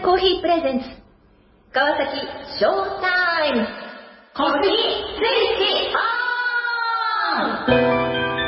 コーヒープレゼンツ川崎ショータイムコーヒースイッチオン。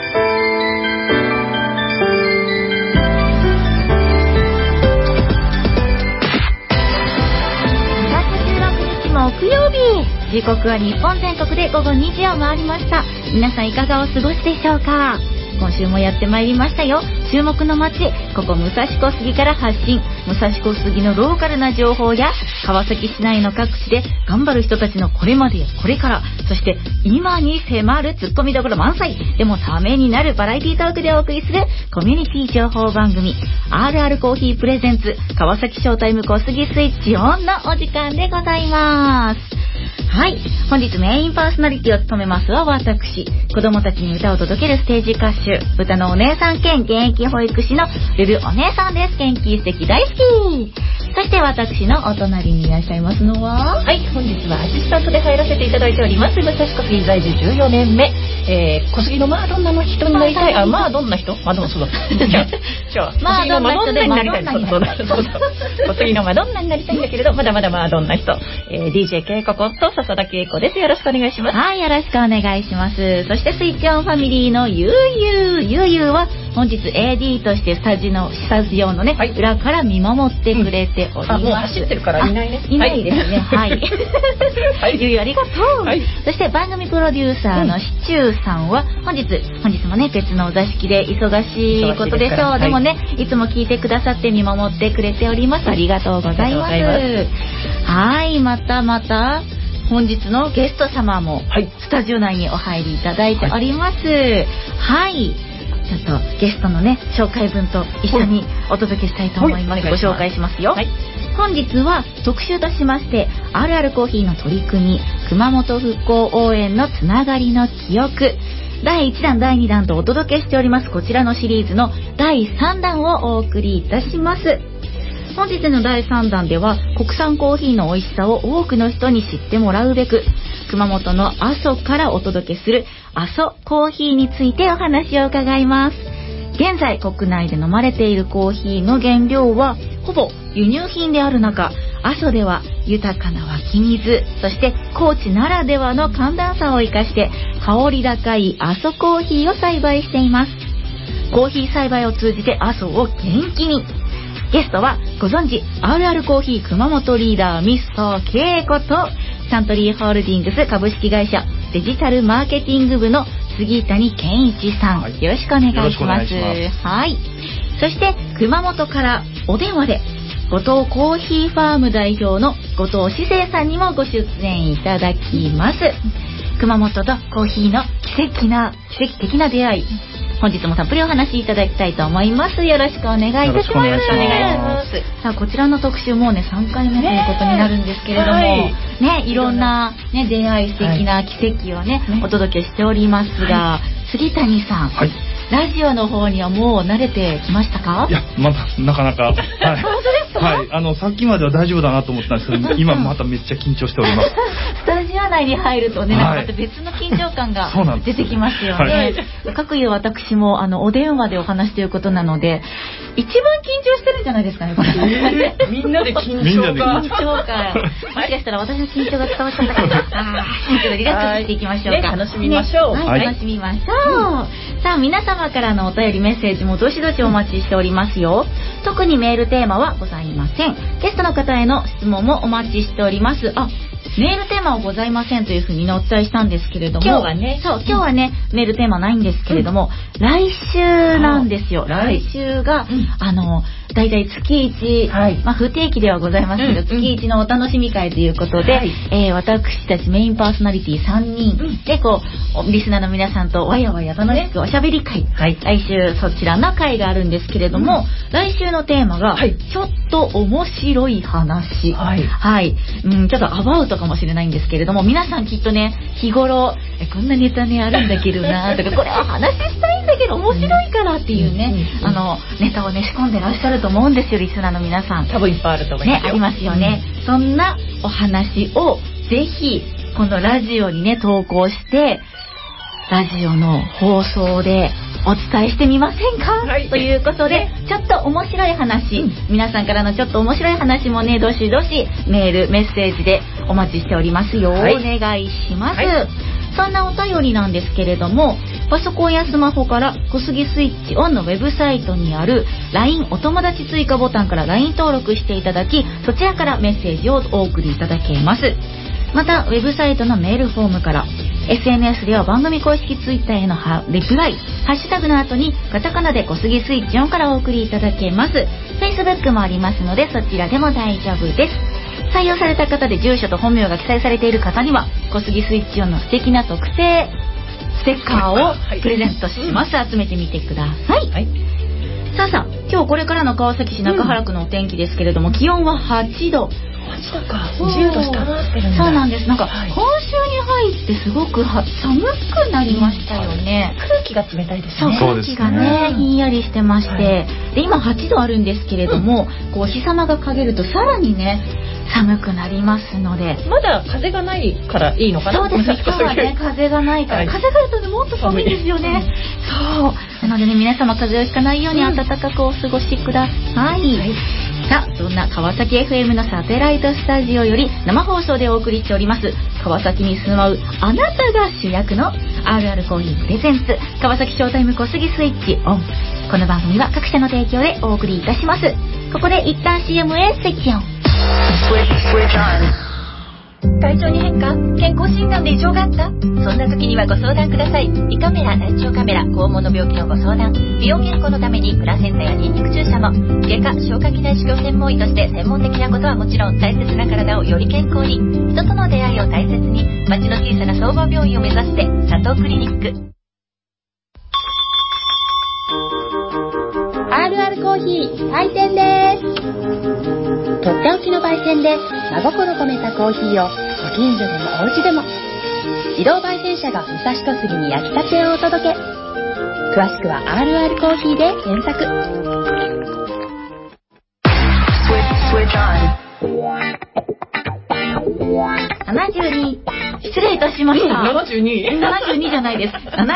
木曜日、時刻は日本全国で午後2時を回りました。皆さんいかがお過ごしでしょうか。今週もやってまいりましたよ。注目の街、ここ武蔵小杉から発信、武蔵小杉のローカルな情報や川崎市内の各地で頑張る人たちのこれまでやこれから、そして今に迫るツッコミどころ満載でもためになるバラエティトークでお送りするコミュニティ情報番組 RR コーヒープレゼンツ川崎ショータイム小杉スイッチオンのお時間でございます。はい、本日メインパーソナリティを務めますは私、子供たちに歌を届けるステージ歌手、歌のお姉さん兼現役保育士のルルお姉さんです。元気素敵大好き。そして私のお隣にいらっしゃいますのは、 はい、本日はアシスタントで入らせていただいております武蔵小杉在住14年目、小杉のマドンナの人になりたい。マドンナ人、マドンナそうだじゃあマドンナ人でマドンナになりたい。小杉のマドンナになりたいんだけれど、まだまだマドンナ人、DJ ケイコこと笹田恵子です。よろしくお願いします。 はい、よろしくお願いします。そしてスイッチオンファミリーのゆうゆうは本日 AD としてスタジオのね、はい、裏から見守ってくれております。 もう走ってるからいないね。 いないですね。はい。はい、ゆうゆうありがとう。はい、そして番組プロデューサーのシチューさんは本日もね別のお座敷で忙しいことでしょう。でもね、いつも聞いてくださって見守ってくれております。ありがとうございます。はい、また本日のゲスト様もスタジオ内にお入りいただいております。はい、ちょっとゲストのね紹介文と一緒にお届けしたいと思います。ご紹介しますよ。はい、本日は特集としまして RR コーヒーの取り組み、熊本復興応援のつながりの記憶、第1弾第2弾とお届けしております。こちらのシリーズの第3弾をお送りいたします。本日の第3弾では国産コーヒーの美味しさを多くの人に知ってもらうべく、熊本の阿蘇からお届けする阿蘇コーヒーについてお話を伺います。現在国内で飲まれているコーヒーの原料はほぼ輸入品である中、阿蘇では豊かな湧き水、そして高地ならではの寒暖差を生かして香り高い阿蘇コーヒーを栽培しています。コーヒー栽培を通じて阿蘇を元気に。ゲストはご存知 RR コーヒー熊本リーダーミスターケイコとサントリーホールディングス株式会社デジタルマーケティング部の杉谷健一さん、はい、よろしくお願いします。はい。そして熊本からお電話で後藤コーヒーファーム代表の後藤志生さんにもご出演いただきます。熊本とコーヒーの奇跡的な出会い、本日もたっぷりお話しいただきたいと思います。よろしくお願いいたします。 よろしくお願いします。 さあ、こちらの特集もうね3回目ということになるんですけれども、ね、いろんなね出会い、素敵な奇跡をね、お届けしておりますが、杉谷さん、ラジオの方にはもう慣れてきましたか？ いや、まだなかなか。はい。 本当ですか？ はい。さっきまでは大丈夫だなと思ったんですけど、今まためっちゃ緊張しております。 スタジオ内に入るとね、なんかまた別の緊張感が出てきますよね。かくいう私もお電話でお話ということなので、一番緊張してるんじゃないですかね。 みんなで緊張感。もしかしたら私の緊張が伝わっちゃったかな。リラックスしていきましょうか。 楽しみましょう。 はい、楽しみましょう。さあ、皆様からのお便りメッセージもどしどしお待ちしておりますよ。特にメールテーマはございません。ゲストの方への質問もお待ちしております。メールテーマはございませんというふうにお伝えしたんですけれども、 今日はね、 メールテーマないんですけれども、来週なんですよ。来週が、だいたい月1、不定期ではございますけど、月1のお楽しみ会ということで、私たちメインパーソナリティ3人でリスナーの皆さんとわやわや楽しくおしゃべり会、来週そちらの会があるんですけれども、来週のテーマが、ちょっと面白い話、ちょっとアバウトかもしれないんですけれども、皆さんきっとね日頃こんなネタねあるんだけどなとか、これは話したいんだけど面白いからっていうね、ネタをね仕込んでらっしゃると思うんですよ、リスナーの皆さん。 多分いっぱいあると思いますよ。 ありますよね。そんなお話をぜひこのラジオにね投稿して、ラジオの放送でお伝えしてみませんか、 はい、 ということで、ちょっと面白い話、皆さんからのちょっと面白い話もね、どしどしメールメッセージでお待ちしておりますよ、はい、お願いします、はい、そんなお便りなんですけれども、パソコンやスマホから小杉スイッチオンのウェブサイトにある LINE お友達追加ボタンから LINE 登録していただき、そちらからメッセージをお送りいただけます。またウェブサイトのメールフォームから、 SNS では番組公式ツイッターへのリプライ、ハッシュタグの後にカタカナで小杉スイッチオンからお送りいただけます。 Facebook もありますので、そちらでも大丈夫です。採用された方で住所と本名が記載されている方には、小杉スイッチオンの素敵な特製ステッカーをプレゼントします。集めてみてください、はい、さあ今日これからの川崎市中原区のお天気ですけれども、気温は8度。 8度か、10度下回ってるんだ。 そうなんです。なんか、今週に入ってすごく寒くなりましたよね。 空気が冷たいですね。 空気がね、ひんやりしてまして、で今8度あるんですけれども、こうお日様が陰るとさらにね寒くなりますので、 まだ風がないからいいのかな。 そうですね、今日はね風がないから、風があるとねもっと寒いですよね、そうなのでね、皆様風邪をひかないように暖かくお過ごしください、さあ、そんな川崎 FM のサテライトスタジオより生放送でお送りしております川崎に住まうあなたが主役の RR コーヒープレゼンツ川崎ショータイム小杉スイッチオン。この番組は各社の提供でお送りいたします。ここで一旦 CM へスイッチオン。 体調に変化、健康診断で異常があった、そんな時にはご相談ください。胃カメラ、大腸カメラ、肛門の病気のご相談、美容健康のためにプラセンタやニンニク注射も、外科消化器内視鏡専門医として専門的なことはもちろん、大切な体をより健康に、人との出会いを大切に、町の小さな総合病院を目指して佐藤クリニック。 RR コーヒー開店です。とっておきの焙煎で真心込めたコーヒーをご近所でもお家でも、自動焙煎車が武蔵小杉に焼きたてをお届け。詳しくは RR コーヒーで検索。 72、失礼いたしました。72じゃないです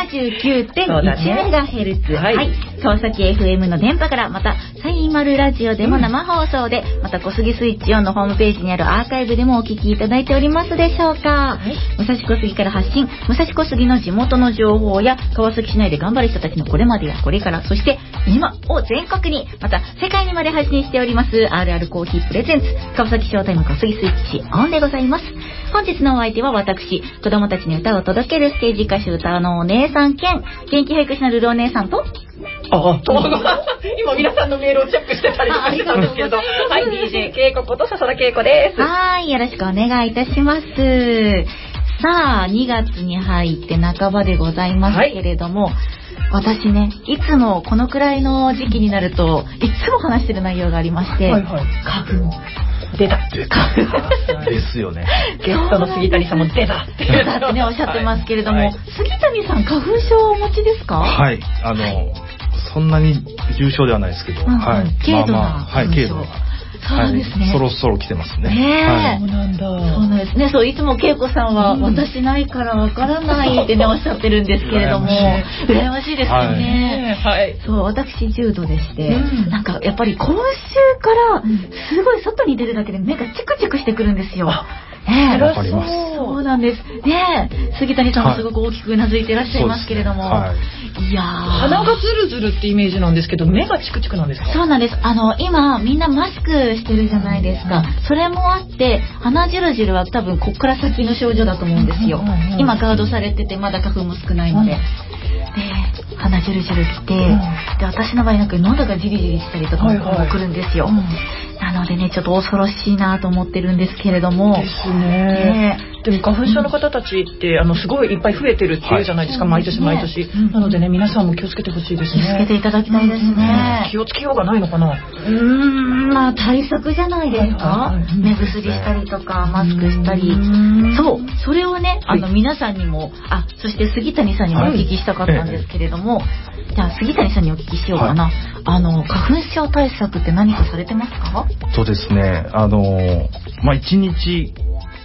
。79.1MHz、はい、川崎 FM の電波から、またサインマルラジオでも生放送で、また小杉スイッチオンのホームページにあるアーカイブでもお聞きいただいておりますでしょうか、武蔵小杉から発信、武蔵小杉の地元の情報や川崎市内で頑張る人たちのこれまでやこれから、そして今を全国に、また世界にまで配信しております RR コーヒープレゼンツ川崎ショータイム小杉スイッチオンでございます。本日のお相手は私、子供たちに歌を届けるステージ歌手歌のお姉さん兼元気保育士のルルお姉さんと、 今皆さんのメールをチェックしてたりとかしてたんですけど、はい、DJ けいここと笹田けいこです。 はい、よろしくお願いいたします。さあ、2月に入って半ばでございますけれども、私ね、いつもこのくらいの時期になるといつも話してる内容がありまして、花粉出たですよね。 ゲストの杉谷さんも出たってね、おっしゃってますけれども、杉谷さん花粉症をお持ちですか？ はい、そんなに重症ではないですけど、軽度な花粉症。そうなんですね。 そろそろ来てますね。 そうなんだ。 そうなんですね。そう、いつも恵子さんは、私ないからわからないってねおっしゃってるんですけれども、羨ましいですよね。はい。そう、私重度でして、なんかやっぱり今週からすごい外に出るだけで目がチクチクしてくるんですよ。わかります。 そうなんです。ね、杉谷さんもすごく大きくうなずいていらっしゃいますけれども、いや鼻がズルズルってイメージなんですけど、目がチクチクなんですか？ そうなんです。今みんなマスクしてるじゃないですか。それもあって鼻ジルジルは多分こっから先の症状だと思うんですよ。今ガードされててまだ花粉も少ないので。で、鼻ジルジル来て、で私の場合なんか喉がジリジリしたりとかも来るんですよ。なのでね、ちょっと恐ろしいなと思ってるんですけれども。 ですね。でも花粉症の方たちってすごいいっぱい増えてるっていうじゃないですか、毎年毎年。なのでね、皆さんも気をつけてほしいですね。 気をつけていただきたいですね。 気をつけようがないのかな。 まあ対策じゃないですか。目薬したりとかマスクしたり。そう、それをね、皆さんにも、そして杉谷さんにもお聞きしたかったんですけれども、じゃあ杉谷さんにお聞きしようかな。花粉症対策って何かされてますか？ そうですね。1日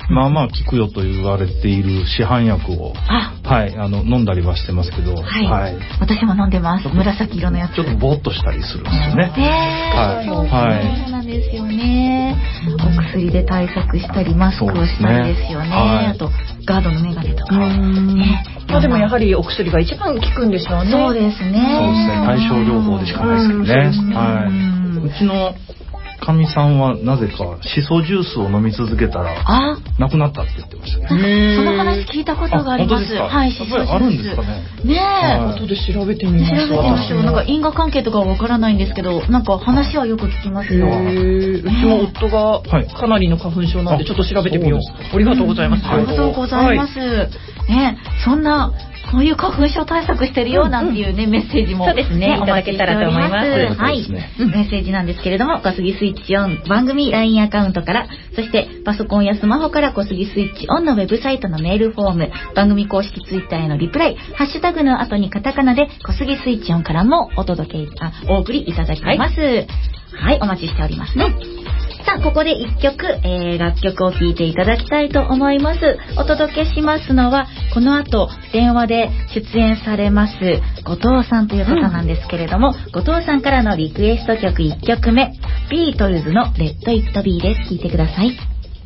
まあまあ効くよと言われている市販薬を、はい、飲んだりはしてますけど、 はい、私も飲んでます。紫色のやつ。 ちょっとぼーっとしたりするんですよね。 はい、そうなんですよね。お薬で対策したりマスクをしたりですよね。あとガードのメガネとか。 まあでもやはりお薬が一番効くんでしょうね。 そうですね。 そうですね。対症療法でしかないですけどね。はい。うちのかみさんはなぜかシソジュースを飲み続けたらなくなったって言ってましたね。 その話聞いたことがあります。はい、 シソジュース。あるんですかね。 ねえ。 後で調べてみます。 なんか因果関係とかはわからないんですけど、なんか話はよく聞きますよ。 うちも夫がかなりの花粉症なんでちょっと調べてみよう。ありがとうございます。 ありがとうございます。ね、そんなこういう花粉症対策してるよなんていうね、メッセージもそうですね、いただけたらと思います。 はい、メッセージなんですけれども、小杉スイッチオン番組 LINE アカウントから、そしてパソコンやスマホから小杉スイッチオンのウェブサイトのメールフォーム、番組公式ツイッターへのリプライ、ハッシュタグの後にカタカナで小杉スイッチオンからもお送りいただきます。はい、お待ちしておりますね。さあ、ここで一曲、楽曲を聴いていただきたいと思います。お届けしますのは、この後、電話で出演されます、後藤さんという方なんですけれども、後藤さんからのリクエスト曲1曲目、ビートルズのレッド・イット・ビーです。聴いてください。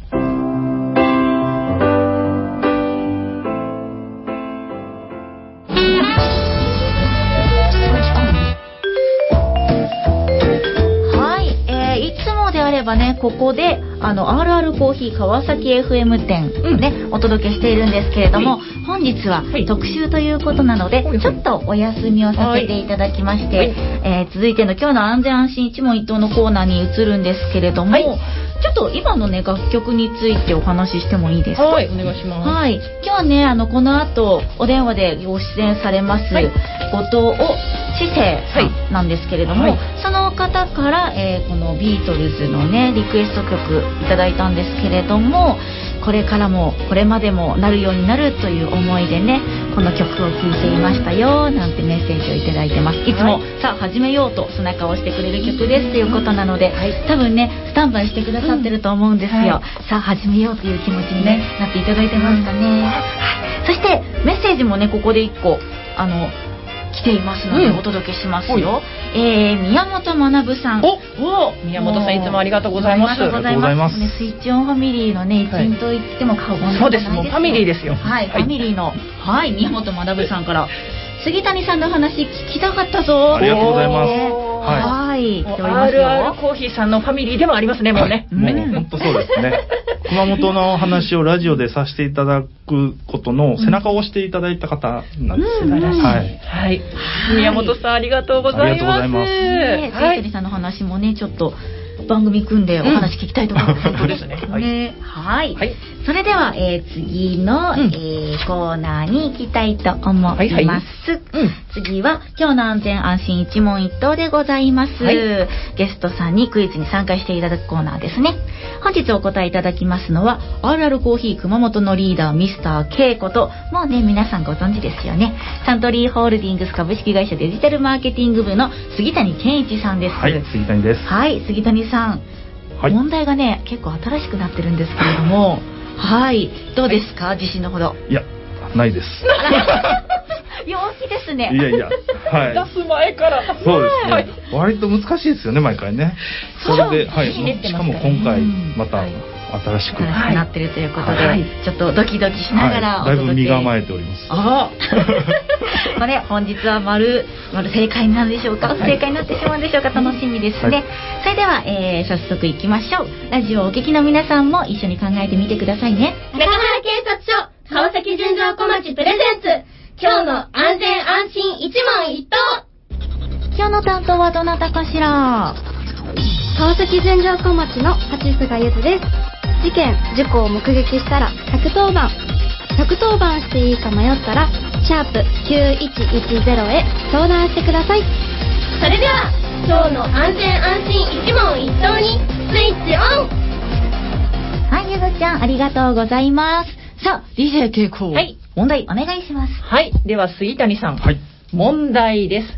ここでRR コーヒー川崎 FM 店ね、お届けしているんですけれども、本日は特集ということなので、ちょっとお休みをさせていただきまして、続いての今日の安全安心一問一答のコーナーに移るんですけれども、ちょっと今のね楽曲についてお話ししてもいいですか？ はい、お願いします。 はい、今日ねこの後お電話でご出演されます、後藤知世さんなんですけれども、その方から、このビートルズのねリクエスト曲いただいたんですけれども、これからもこれまでもなるようになるという思いでねこの曲を聴いていましたよなんてメッセージをいただいてます。いつも、さあ始めようと背中を押してくれる曲ですということなので、多分ねスタンバイしてくださってると思うんですよ。さあ始めようという気持ちに、ね、なっていただいてますかね。そしてメッセージもねここで1個来ていますのでお届けしますよ。宮本学さん。 宮本さんいつもありがとうございます。 ありがとうございます。スイッチオンファミリーのね一員と言っても過言ではないですよ。 そうです、もうファミリーですよ。 はい、ファミリーの宮本学さんから杉谷さんの話聞きたかったぞ。 ありがとうございます。 はい。 RR コーヒーさんのファミリーでもありますね、もうね。 本当そうですね。熊本の話をラジオでさせていただくことの背中を押していただいた方なんです。 素晴らしい。はい。宮本さんありがとうございます。ありがとうございます。 杉谷さんの話もねちょっと番組組んでお話聞きたいと思います。 本当ですね。 はい。それでは、次の、コーナーに行きたいと思います。次は今日の安全安心一問一答でございます。ゲストさんにクイズに参加していただくコーナーですね。本日お答えいただきますのは RR コーヒー熊本のリーダーミスター K こともうね皆さんご存知ですよね。サントリーホールディングス株式会社デジタルマーケティング部の杉谷健一さんです。 はい、杉谷です。 はい、杉谷さん。問題がね結構新しくなってるんですけれども、どうですか、自信のほど。 いや、ないです。 陽気ですね。 いや、 出す前から。 そうですね。割と難しいですよね、毎回ね。それで、しかも今回また新しくなってるということで、ちょっとドキドキしながらお届け。 だいぶ身構えております。 これ本日は丸正解なんでしょうか、不正解になってしまうんでしょうか、楽しみですね。それでは、早速いきましょう。ラジオをお聞きの皆さんも一緒に考えてみてくださいね。 中原警察署川崎純情小町プレゼンツ、今日の安全安心一問一答。 今日の担当はどなたかしら。 川崎純情小町の八菅ゆずです。事件事故を目撃したら110番していいか迷ったら#9110へ相談してください。 それでは今日の安全安心一問一答にスイッチオン。 はい、ゆずちゃんありがとうございます。さあ DJ 傾向、問題お願いします。 はい、では杉谷さん、問題です。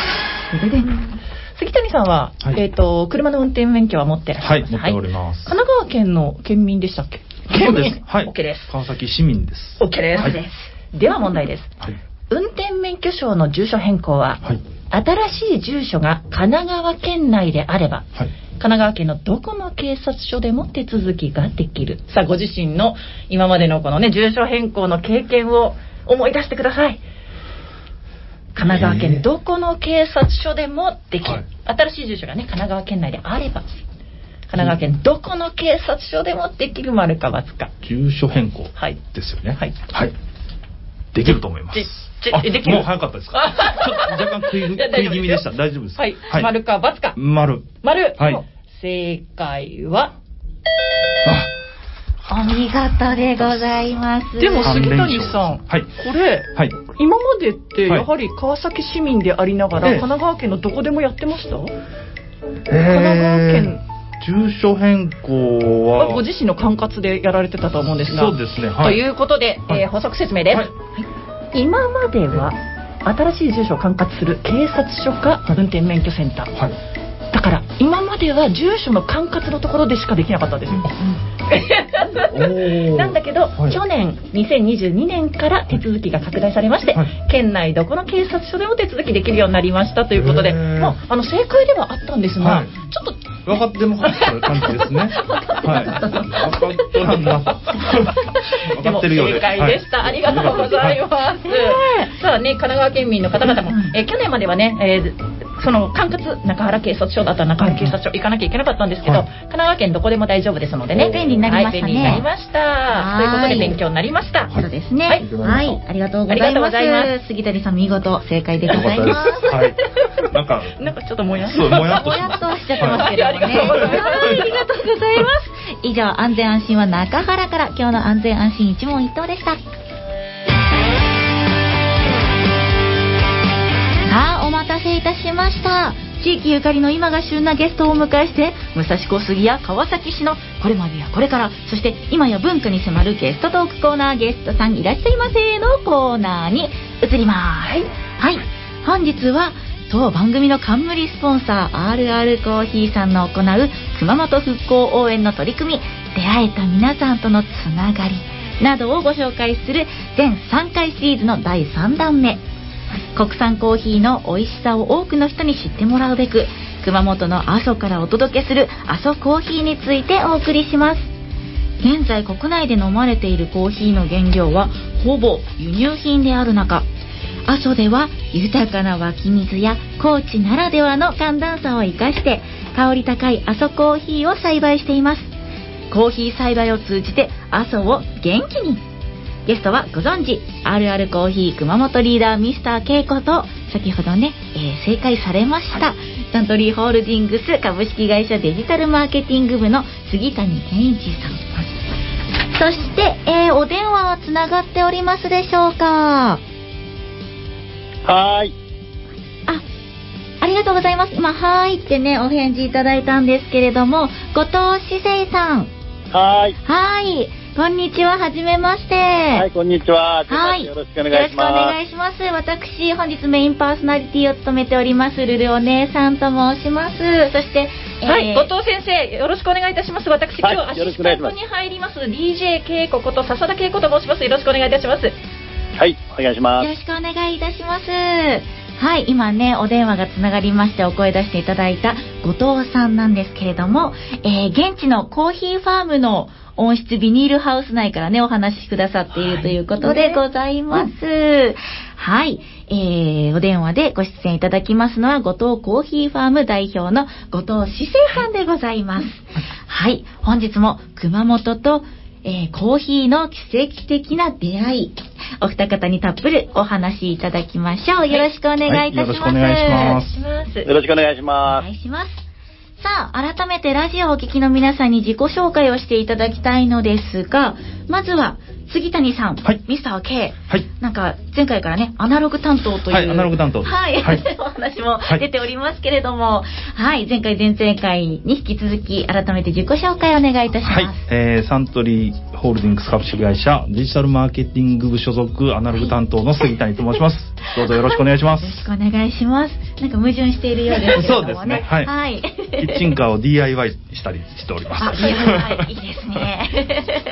杉谷さんは、車の運転免許は持ってらっしゃいます。 持っております。 神奈川県の県民でしたっけ？ 県民。 はい。 OK です。 川崎市民です。 OK です。では問題です。運転免許証の住所変更は、新しい住所が神奈川県内であれば、神奈川県のどこの警察署でも手続きができる。さあ、ご自身の今までのこのね、住所変更の経験を思い出してください。神奈川県どこの警察署でもできる。新しい住所がね、神奈川県内であれば、神奈川県どこの警察署でもできる丸か×か。 住所変更ですよね。はい。できると思います。 できる。 もう早かったですか。ちょっと若干食い気味でした。大丈夫です。 はい。丸か×か。 丸。 はい。正解は。 お見事でございます。 でも杉谷さん、これ、今までってやはり川崎市民でありながら、神奈川県のどこでもやってました？神奈川県。 住所変更はご自身の管轄でやられてたと思うんですが、 そうですね。 ということで、補足説明です。今までは新しい住所を管轄する警察署か運転免許センター。だから今までは住所の管轄のところでしかできなかったんですよ。なんだけど、去年2022年から手続きが拡大されまして、県内どこの警察署でも手続きできるようになりましたということで、もう正解ではあったんですが、ちょっと分かってもらった感じですね。分かってるようで。 正解でした。ありがとうございます。さあね、神奈川県民の方々も、去年まではね、その管轄中原警察署だったら中原警察署行かなきゃいけなかったんですけど、神奈川県どこでも大丈夫ですのでね、 便利になりましたね。 便利になりました。ということで勉強になりました。 そうですね。はい、ありがとうございます。杉谷さん見事正解でございます。 はい。なんかちょっともやっとしちゃってますけどね。ありがとうございます。以上、安全安心は中原から今日の安全安心一問一答でした。さあ、お待たせいたしました。地域ゆかりの今が旬なゲストをお迎えして、武蔵小杉や川崎市のこれまでやこれから、そして今や文化に迫るゲストトークコーナー、ゲストさんいらっしゃいませのコーナーに移ります。はい、本日は当番組の冠スポンサー RR コーヒーさんの行う熊本復興応援の取り組み、出会えた皆さんとのつながりなどをご紹介する全3回シリーズの第3弾目。国産コーヒーの美味しさを多くの人に知ってもらうべく、熊本の阿蘇からお届けする阿蘇コーヒーについてお送りします。現在国内で飲まれているコーヒーの原料はほぼ輸入品である中、阿蘇では豊かな湧き水や高地ならではの寒暖差を生かして香り高い阿蘇コーヒーを栽培しています。コーヒー栽培を通じて阿蘇を元気に。ゲストはご存知 RR コーヒー熊本リーダーミスターケイコと、先ほどね、正解されました、サントリーホールディングス株式会社デジタルマーケティング部の杉谷健一さん、そして、お電話はつながっておりますでしょうか？ はい。 ありがとうございます。今はいってねお返事いただいたんですけれども、後藤志生さん。 はい。 はい。こんにちは、はじめまして。 はい、こんにちは。 はい。 よろしくお願いします。 よろしくお願いします。私、本日メインパーソナリティを務めております、ルルお姉さんと申します。そして、 はい、後藤先生、よろしくお願いいたします。私、今日アシスタントに入ります、DJ ケイコこと笹田ケイコと申します。よろしくお願いいたします。 はい、お願いします。 よろしくお願いいたします。はい、今ね、お電話がつながりましてお声出していただいた後藤さんなんですけれども、現地のコーヒーファームの温室ビニールハウス内からね、お話しくださっているということでございます。はい、お電話でご出演いただきますのは、後藤コーヒーファーム代表の後藤志生さんでございます。はい、本日も熊本と、コーヒーの奇跡的な出会い、お二方にたっぷりお話しいただきましょう。よろしくお願いいたします。よろしくお願いします。 よろしくお願いします。 お願いします。さあ、改めてラジオをお聞きの皆さんに自己紹介をしていただきたいのですが、まずは杉谷さん、ミスター K、なんか前回からね、アナログ担当という、 アナログ担当です。 お話も出ておりますけれども、前回前々回に引き続き改めて自己紹介をお願いいたします。 サントリーホールディングス株式会社デジタルマーケティング部所属アナログ担当の杉谷と申します。どうぞよろしくお願いします。 よろしくお願いします。なんか矛盾しているようですけれどもね。 そうですね。はい。キッチンカーを DIY したりしております。 DIY いいですね。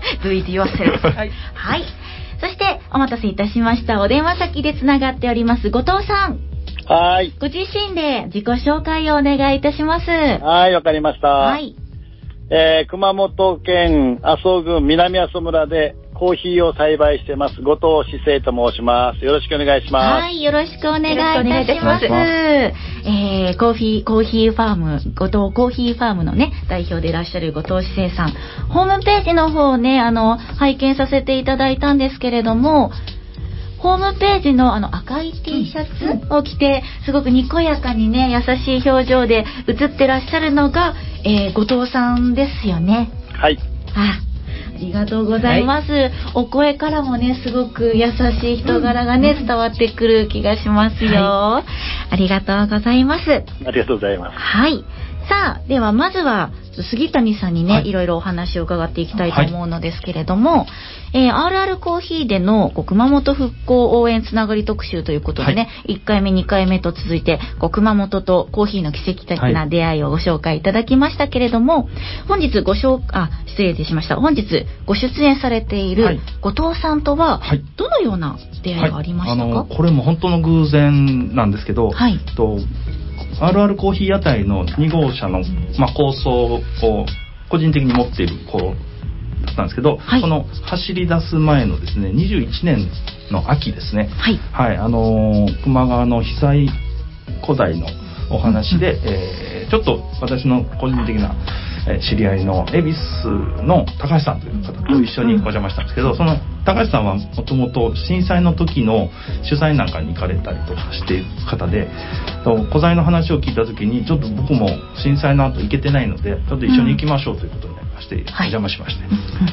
Do it yourself。はい。はい。そしてお待たせいたしました。お電話先でつながっております後藤さん。 はい。 ご自身で自己紹介をお願いいたします。 はい、わかりました。はい。熊本県阿蘇郡南阿蘇村でコーヒーを栽培してます後藤志生と申します。よろしくお願いします。 はい、よろしくお願いいたします。コーヒーファーム、後藤コーヒーファームのね、代表でいらっしゃる後藤志生さん。ホームページの方ね、拝見させていただいたんですけれども、ホームページの赤い T シャツを着て、すごくにこやかにね、優しい表情で写ってらっしゃるのが、後藤さんですよね。 はい。 ありがとうございます、はい、お声からもねすごく優しい人柄がね、伝わってくる気がしますよ、はい、ありがとうございます。ありがとうございます。 はい。さあではまずは杉谷さんにね、はい、いろいろお話を伺っていきたいと思うのですけれども、RR コーヒーでの熊本復興応援つながり特集ということでね、はい、1回目2回目と続いて熊本とコーヒーの奇跡的な出会いをご紹介いただきましたけれども、本日ご出演されている後藤さんとはどのような出会いがありましたか？はい、 これも本当の偶然なんですけど、はい、RR コーヒー屋台の2号車の、構想を個人的に持っている子だったんですけど、はい、その走り出す前のですね21年の秋ですね、はいはい、球磨川の被災古代のお話で、ちょっと私の個人的な知り合いの恵比寿の高橋さんという方と一緒にお邪魔したんですけど、その高橋さんはもともと震災の時の取材なんかに行かれたりとかしている方で、古材の話を聞いた時にちょっと僕も震災の後行けてないのでちょっと一緒に行きましょうということになりまして、お邪魔しまして、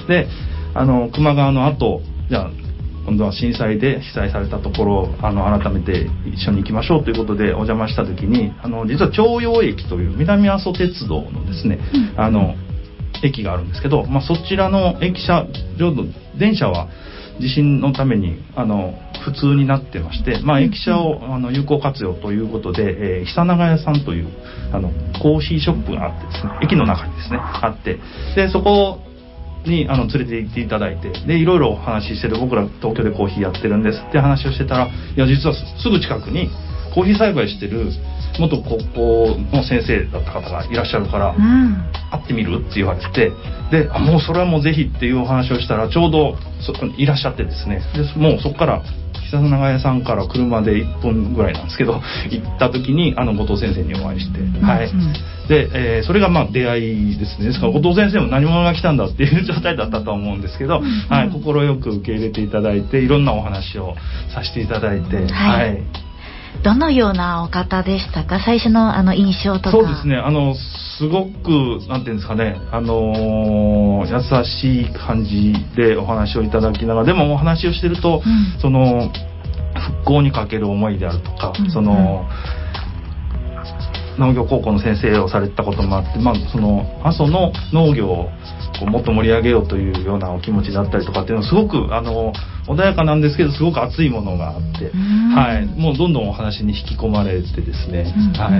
で球磨川の後じゃあ今度は震災で被災されたところを改めて一緒に行きましょうということでお邪魔した時に実は徴用駅という南阿蘇鉄道のですね、駅があるんですけど、そちらの駅舎電車は地震のために普通になってまして、駅舎を有効活用ということで、久永屋さんというコーヒーショップがあってですね、駅の中にですねあって、でそこに連れて行っていただいて、でいろいろお話ししてる、僕ら東京でコーヒーやってるんですって話をしてたら、いや実はすぐ近くにコーヒー栽培してる元高校の先生だった方がいらっしゃるから、会ってみるって言われて、でもうそれはもうぜひっていうお話をしたら、ちょうどそこにいらっしゃってですね、でもうそこから久永屋さんから車で1分ぐらいなんですけど行った時に後藤先生にお会いして、はい、で、それが出会いですね。ですから後藤先生も何者が来たんだっていう状態だったと思うんですけど、はい、快く受け入れていただいて、いろんなお話をさせていただいて、はい、 どのようなお方でしたか？最初の印象とか。 そうですね、すごくなんていうんですかね、優しい感じでお話をいただきながら、でもお話をしてると、その復興にかける思いであるとか、その農業高校の先生をされたこともあって、その阿蘇の農業をもっと盛り上げようというようなお気持ちだったりとかっていうのはすごく穏やかなんですけど、すごく熱いものがあって、はい、もうどんどんお話に引き込まれてですね、はい、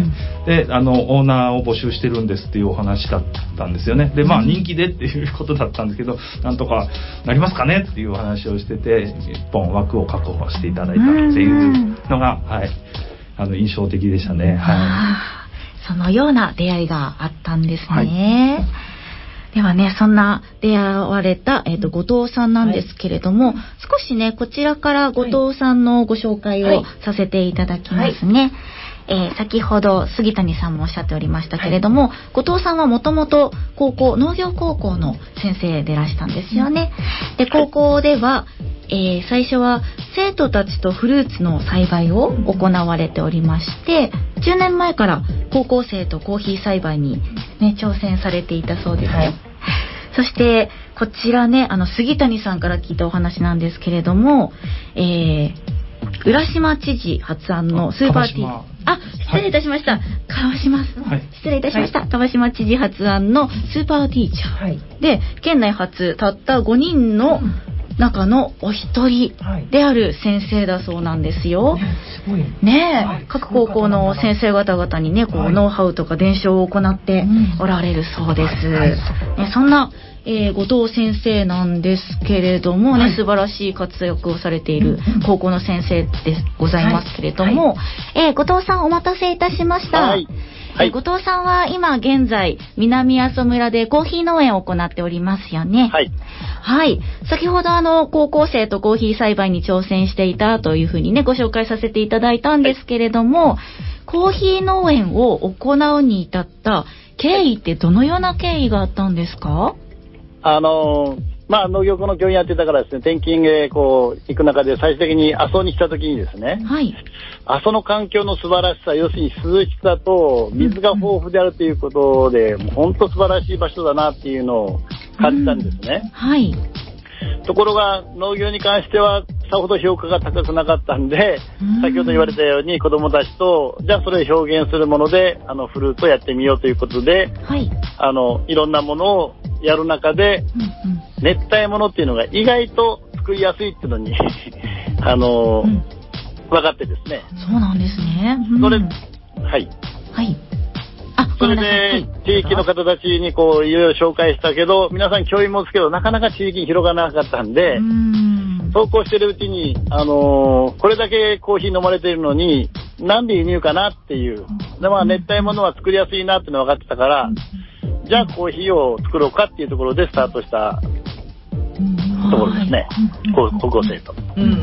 でオーナーを募集してるんですっていうお話だったんですよね。で人気でっていうことだったんですけど、なんとかなりますかねっていうお話をしてて、一本枠を確保していただいたっていうのが、はい、印象的でしたね。はい、 そのような出会いがあったんですね。はい、ではね、そんな出会われた、後藤さんなんですけれども、少しねこちらから後藤さんのご紹介をさせていただきますね。先ほど杉谷さんもおっしゃっておりましたけれども、後藤さんはもともと農業高校の先生でいらしたんですよね。で高校では、最初は生徒たちとフルーツの栽培を行われておりまして、10年前から高校生とコーヒー栽培に、挑戦されていたそうですね。そしてこちらね、杉谷さんから聞いたお話なんですけれども、浦島知事発案のスーパーティー、失礼いたしました、失礼いたしました、川島知事発案のスーパーティーチャー、で県内初たった5人の中のお一人である先生だそうなんですよ。 すごいね。各高校の先生方々にね、こうノウハウとか伝承を行っておられるそうです。そんな後藤先生なんですけれどもね、素晴らしい活躍をされている高校の先生でございますけれども、後藤さんお待たせいたしました。後藤さんは今現在南阿蘇村でコーヒー農園を行っておりますよね。はい。先ほど高校生とコーヒー栽培に挑戦していたというふうにね、ご紹介させていただいたんですけれども、コーヒー農園を行うに至った経緯ってどのような経緯があったんですか？ 農業科の教員やってたからですね、転勤へ行く中で最終的に阿蘇に来た時にですね、阿蘇の環境の素晴らしさ、要するに涼しさと水が豊富であるということで、もう本当素晴らしい場所だなっていうのを感じたんですね。ところが農業に関してはさほど評価が高くなかったんで、先ほど言われたように子どもたちとじゃあそれを表現するものでフルーツをやってみようということで、いろんなものをやる中で、熱帯ものっていうのが意外と作りやすいっていうのに分かってですね。 そうなんですね。 それで地域の方たちにいろいろ紹介したけど、皆さん興味持つけどなかなか地域に広がらなかったんで、そうこうしてるうちにこれだけコーヒー飲まれているのになんで輸入かなっていう。で、熱帯ものは作りやすいなっていうのが分かってたから、じゃあコーヒーを作ろうかっていうところでスタートしたところですね。高校生と。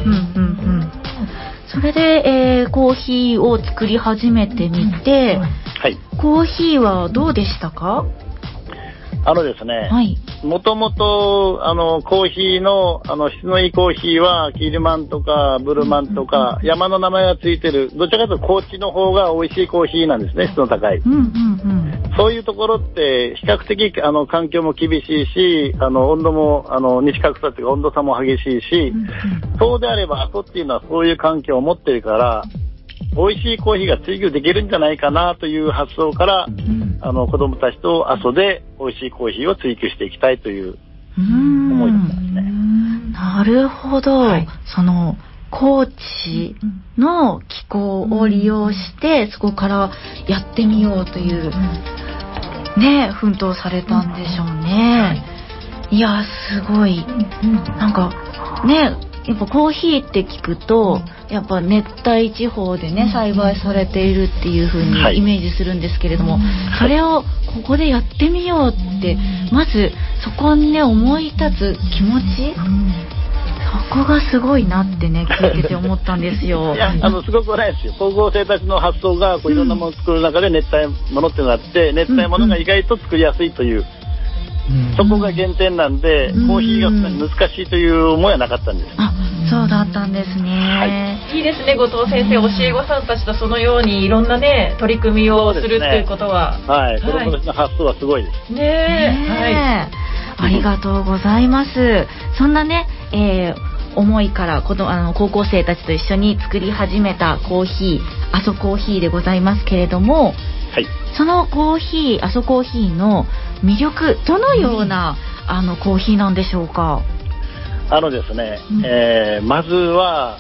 それで、コーヒーを作り始めてみて、コーヒーはどうでしたか？ ですね、もともとコーヒーの質のいいコーヒーはキルマンとかブルマンとか山の名前がついてる、どちらかというと高地の方が美味しいコーヒーなんですね、質の高い。そういうところって比較的環境も厳しいし、温度も西角さっていうか温度差も激しいし、そうであれば阿蘇っていうのはそういう環境を持ってるから美味しいコーヒーが追求できるんじゃないかなという発想から、子どもたちと阿蘇で美味しいコーヒーを追求していきたいという思いだったんですね。 なるほど。その高知の気候を利用してそこからやってみようというね、奮闘されたんでしょうね。いや、すごい。なんかね、やっぱコーヒーって聞くとやっぱ熱帯地方でね栽培されているっていう風にイメージするんですけれども、それをここでやってみようってまずそこにね思い立つ気持ち、そこがすごいなってね聞いてて思ったんですよ。 いやすごくないですよ。高校生たちの発想がいろんなものを作る中で熱帯ものっていうのがあって、熱帯ものが意外と作りやすいという、そこが原点なんで、コーヒーが難しいという思いはなかったんです。 そうだったんですね。 いいですね、後藤先生、教え子さんたちとそのようにいろんなね取り組みをするっていうことは、 子どもたちの発想はすごいですね。ありがとうございます。そんなね、思いから高校生たちと一緒に作り始めたコーヒー、阿蘇コーヒーでございますけれども、そのコーヒー、阿蘇コーヒーの魅力、どのようなコーヒーなんでしょうか？ ですね、まずは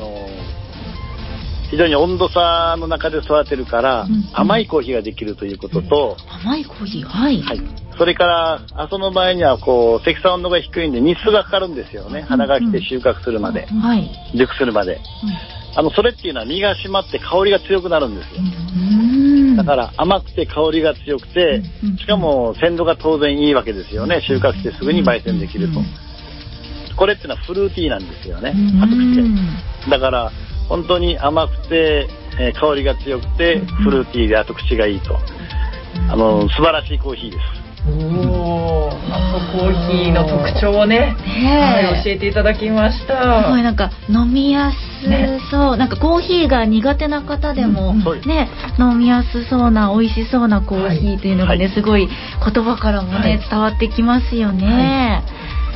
非常に温度差の中で育てるから、甘いコーヒーができるということと、 甘いコーヒー、 それから阿蘇の場合には積算温度が低いんで日数がかかるんですよね。花が来て収穫するまで、熟するまで、それっていうのは実が締まって香りが強くなるんですよ。だから甘くて香りが強くて、しかも鮮度が当然いいわけですよね。収穫してすぐに焙煎できると。これっていうのはフルーティーなんですよね。後口がいい。だから本当に甘くて、香りが強くてフルーティーで後口がいいと、素晴らしいコーヒーです。 阿蘇コーヒーの特徴をね、教えていただきました。 すごいなんか飲みやすそう、なんかコーヒーが苦手な方でもね、飲みやすそうな美味しそうなコーヒーというのがね、すごい言葉からもね、伝わってきますよね。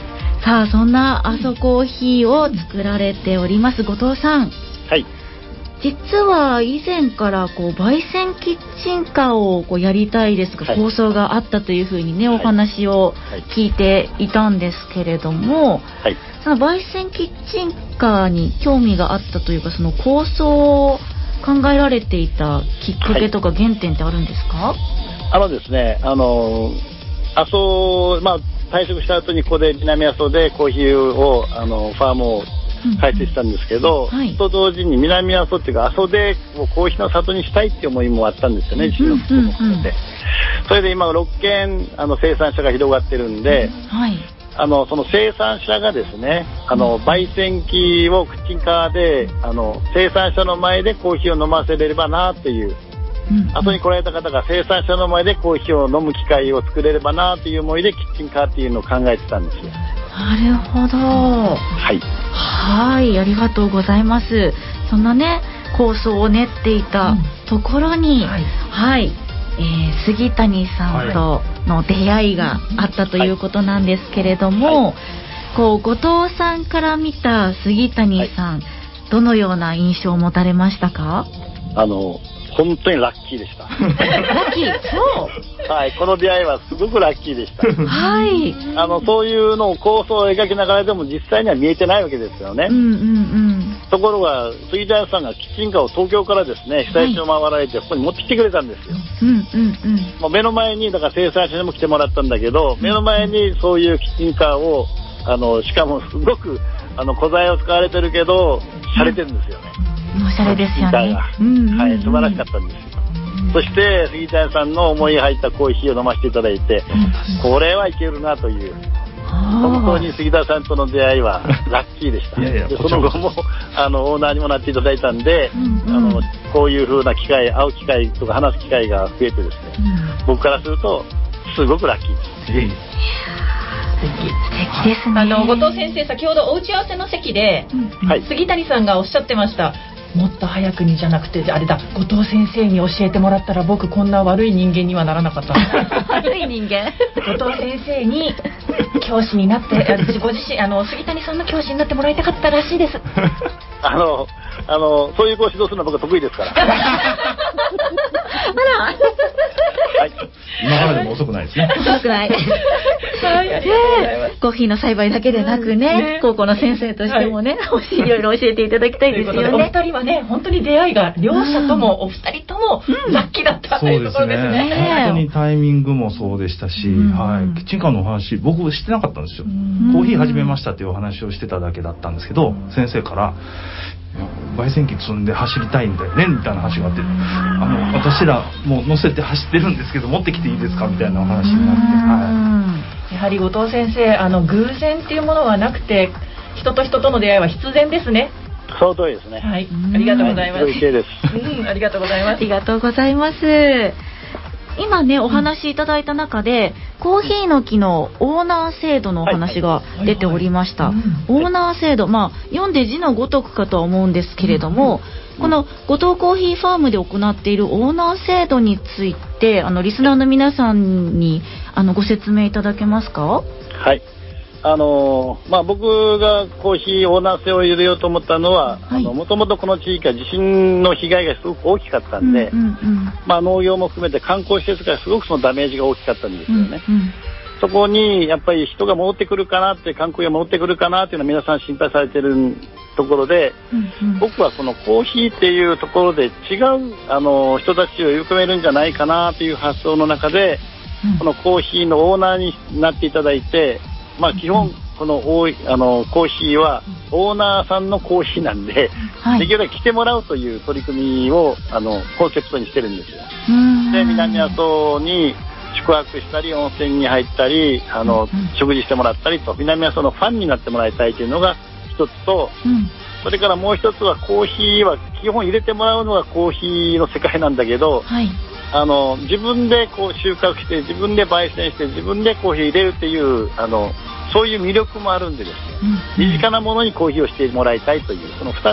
さあ、そんな阿蘇コーヒーを作られております後藤さん、 実は以前から焙煎キッチンカーをやりたいですとか、構想があったというふうにね、お話を聞いていたんですけれども、その焙煎キッチンカーに興味があったというか、その構想を考えられていたきっかけとか原点ってあるんですか？ ですね、退職した後にここで南阿蘇でコーヒーをファームを開設したんですけど、と同時に南阿蘇っていうか阿蘇でコーヒーの里にしたいっていう思いもあったんですよね、自身のことも含めて。それで今6軒生産者が広がってるんで、その生産者がですね、焙煎機をキッチンカーで生産者の前でコーヒーを飲ませれればなっていう、後に来られた方が生産者の前でコーヒーを飲む機会を作れればなっていう思いでキッチンカーっていうのを考えてたんですよ。 なるほど。はい、ありがとうございます。そんなね構想を練っていたところに、杉谷さんとの出会いがあったということなんですけれども、後藤さんから見た杉谷さん、どのような印象を持たれましたか？ 本当にラッキーでした。 ラッキー、そう。 はい、この出会いはすごくラッキーでした。 はい。 そういうのを構想を描きながらでも実際には見えてないわけですよね。ところが杉谷さんがキッチンカーを東京からですね、被災地を回られてここに持ってきてくれたんですよ。もう目の前にだから生産者にも来てもらったんだけど、目の前にそういうキッチンカーをしかもすごく古材を使われてるけど洒落てるんですよね。 おしゃれですよね。 素晴らしかったんですよ。そして杉谷さんの思い入ったコーヒーを飲ませていただいて、これはいけるなという、本当に杉田さんとの出会いはラッキーでした。でその後もオーナーにもなっていただいたんで、こういう風な機会、会う機会とか話す機会が増えてですね、僕からするとすごくラッキーです。 素敵ですね。 後藤先生、先ほどお打ち合わせの席で、杉谷さんがおっしゃってました。もっと早くにじゃなくてあれだ、後藤先生に教えてもらったら僕こんな悪い人間にはならなかった。 悪い人間。 後藤先生に教師になってご自身杉谷さんの教師になってもらいたかったらしいです。 そういうご指導するのは僕は得意ですから。 今からでも遅くないですね。 遅くない。コーヒーの栽培だけでなくね、高校の先生としてもね、いろいろ教えていただきたいですよね。 お二人はね、本当に出会いが両者ともお二人ともラッキーだったというところですね。 本当にタイミングもそうでしたし、キッチンカーのお話僕してなかったんですよ。コーヒー始めましたっていうお話をしてただけだったんですけど、先生から焙煎機積んで走りたいんだよねみたいな話があって、私らもう乗せて走ってるんですけど持ってきていいですかみたいなお話になって、 やはり後藤先生、偶然っていうものはなくて、人と人との出会いは必然ですね。 その通りですね。 はい、ありがとうございます。ありがとうございます。 ありがとうございます。今ねお話しいただいた中で、コーヒーの木のオーナー制度のお話が出ておりました。オーナー制度、読んで字のごとくかとは思うんですけれども、この後藤コーヒーファームで行っているオーナー制度についてリスナーの皆さんにご説明いただけますか？ はい。僕がコーヒーオーナー制を入れようと思ったのは、もともとこの地域は地震の被害がすごく大きかったんで、農業も含めて観光施設がすごくそのダメージが大きかったんですよね。そこにやっぱり人が戻ってくるかなって、観光が戻ってくるかなっていうのは皆さん心配されてるところで、僕はこのコーヒーっていうところで違う人たちを呼び込めるんじゃないかなという発想の中で、このコーヒーのオーナーになっていただいて、基本このコーヒーはオーナーさんのコーヒーなんで、できるだけ来てもらうという取り組みをコンセプトにしてるんですよ。で、南阿蘇に宿泊したり温泉に入ったり食事してもらったりと、南阿蘇のファンになってもらいたいというのが一つと、それからもう一つはコーヒーは基本入れてもらうのがコーヒーの世界なんだけど、自分で収穫して自分で焙煎して自分でコーヒー入れるっていうそういう魅力もあるんでですね、身近なものにコーヒーをしてもらいたいというその2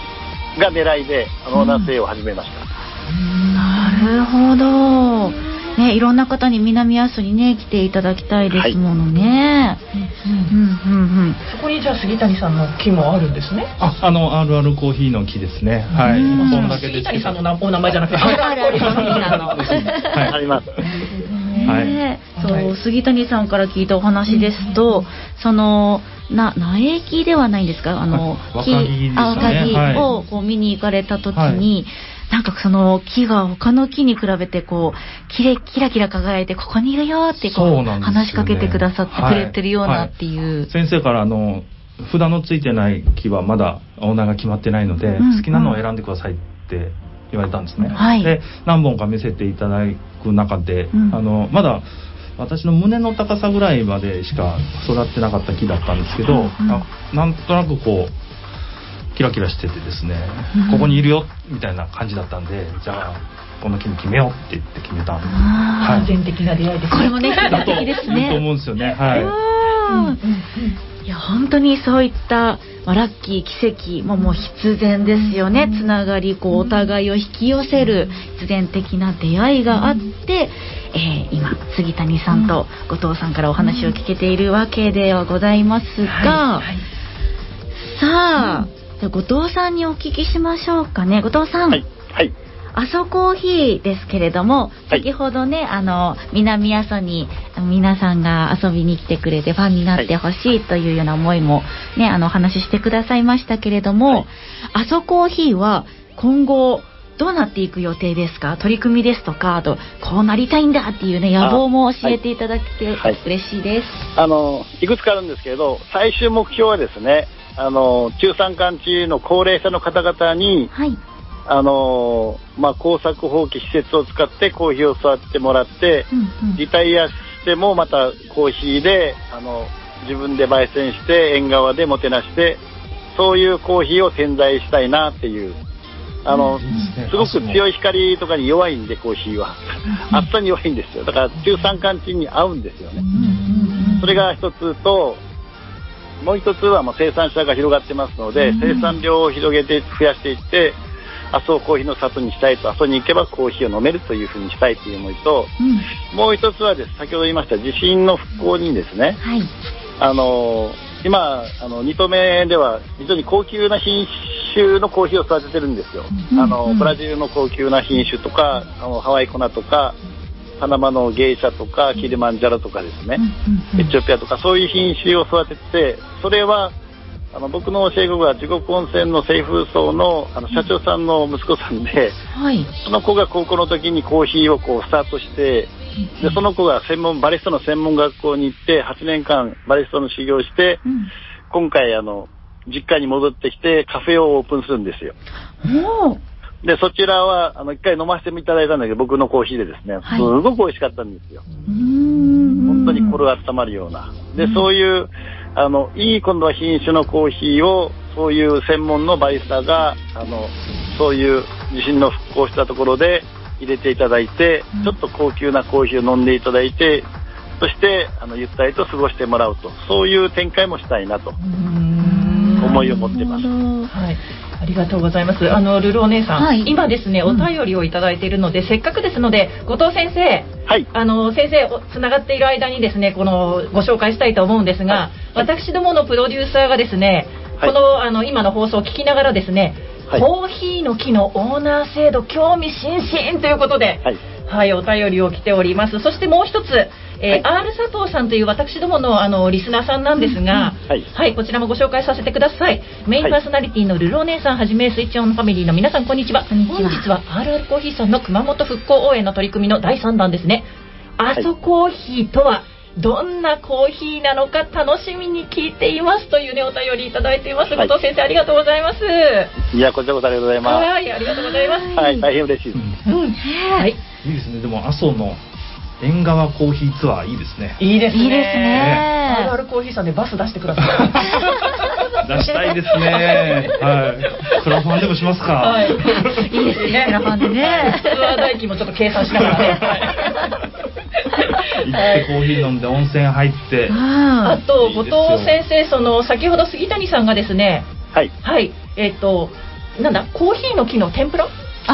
つが狙いでオーナー制を始めました。 なるほど。 ね、いろんな方に南阿蘇にね来ていただきたいですものね。 そこにじゃあ杉谷さんの木もあるんですね。 RR コーヒーの木ですね。はい。 そのだけで杉谷さんのお名前じゃなくて RR コーヒーさんのあります。 はい。そう、杉谷さんから聞いたお話ですと、その苗木ではないんですか、 若木をこう見に行かれた時に、なんかその木が他の木に比べてこうキラキラ輝いて、ここにいるよってこう話しかけてくださってくれてるようなっていう、 先生から札のついてない木はまだオーナーが決まってないので、好きなのを選んでくださいって言われたんですね。で何本か見せていただく中で、まだ私の胸の高さぐらいまでしか育ってなかった木だったんですけど、なんとなくこうキラキラしててですね、ここにいるよみたいな感じだったんで、じゃあこの木に決めようって言って決めたんで、 必然的な出会いです。 これもね、必然的ですね。 いいと思うんですよね。 いや本当にそういったラッキー奇跡もう必然ですよね。つながり、こうお互いを引き寄せる必然的な出会いがあって、今杉谷さんと後藤さんからお話を聞けているわけではございますが、さあ後藤さんにお聞きしましょうかね。後藤さん、阿蘇コーヒーですけれども、先ほどね南阿蘇に皆さんが遊びに来てくれてファンになってほしいというような思いもねお話ししてくださいましたけれども、阿蘇コーヒーは今後どうなっていく予定ですか？取り組みですとか、あとこうなりたいんだっていうね野望も教えていただけて嬉しいです。 いくつかあるんですけれど、最終目標はですね、中山間地の高齢者の方々に、耕作放棄施設を使ってコーヒーを育ててもらって、リタイアしてもまたコーヒーで自分で焙煎して縁側でもてなして、そういうコーヒーを点在したいなっていう、すごく強い光とかに弱いんでコーヒーは暑さに弱いんですよ。だから中山間地に合うんですよね。それが一つと、もう一つは生産者が広がってますので、生産量を広げて増やしていって、阿蘇コーヒーの里にしたいと、阿蘇に行けばコーヒーを飲めるというふうにしたいという思いと、もう一つはです、先ほど言いました地震の復興にですね、今二戸目では非常に高級な品種のコーヒーを育ててるんですよ。ブラジルの高級な品種とかハワイコナとかパナマのゲイシャとかキリマンジャロとかですね、エチオピアとかそういう品種を育てて、それは僕の教え子が地獄温泉の清風荘の社長さんの息子さんで、その子が高校の時にコーヒーをこうスタートして、でその子がバリスタの専門学校に行って8年間バリスタの修行をして、今回実家に戻ってきてカフェをオープンするんですよ。でそちらは一回飲ませていただいたんだけど、僕のコーヒーでですね、すごく美味しかったんですよ。本当に心が温まるような。でそういういい今度は品種のコーヒーをそういう専門のバリスタがそういう地震の復興したところで入れていただいて、ちょっと高級なコーヒーを飲んでいただいて、そしてゆったりと過ごしてもらうと、そういう展開もしたいなと思いを持っています。 ありがとうございます。ルルお姉さん、今ですねお便りをいただいているので、せっかくですので後藤先生、先生つながっている間にですねご紹介したいと思うんですが、私どものプロデューサーがですね、この今の放送を聞きながらですね、コーヒーの木のオーナー制度興味津々ということで、お便りを来ております。そしてもう一つ、R 佐藤さんという私どものリスナーさんなんですが、こちらもご紹介させてください。メインパーソナリティのルルお姉さんはじめスイッチオンファミリーの皆さん、こんにちは。本日は RR コーヒーさんの熊本復興応援の取り組みの第3弾ですね。阿蘇コーヒーとはどんなコーヒーなのか楽しみに聞いていますというねお便りいただいています。後藤先生、ありがとうございます。 いや、こちらこそありがとうございます。 ありがとうございます。 大変嬉しいです。 いいですね。でも阿蘇の縁側コーヒーツアーいいですね。 いいですね。RR コーヒーさんでバス出してください。 出したいですね。クラファンでもしますか。 いいですね。クラファンでね。 ツアー代金もちょっと計算しながらね。 行ってコーヒー飲んで温泉入って。 あと後藤先生、先ほど杉谷さんがですね、なんだコーヒーの木の天ぷら。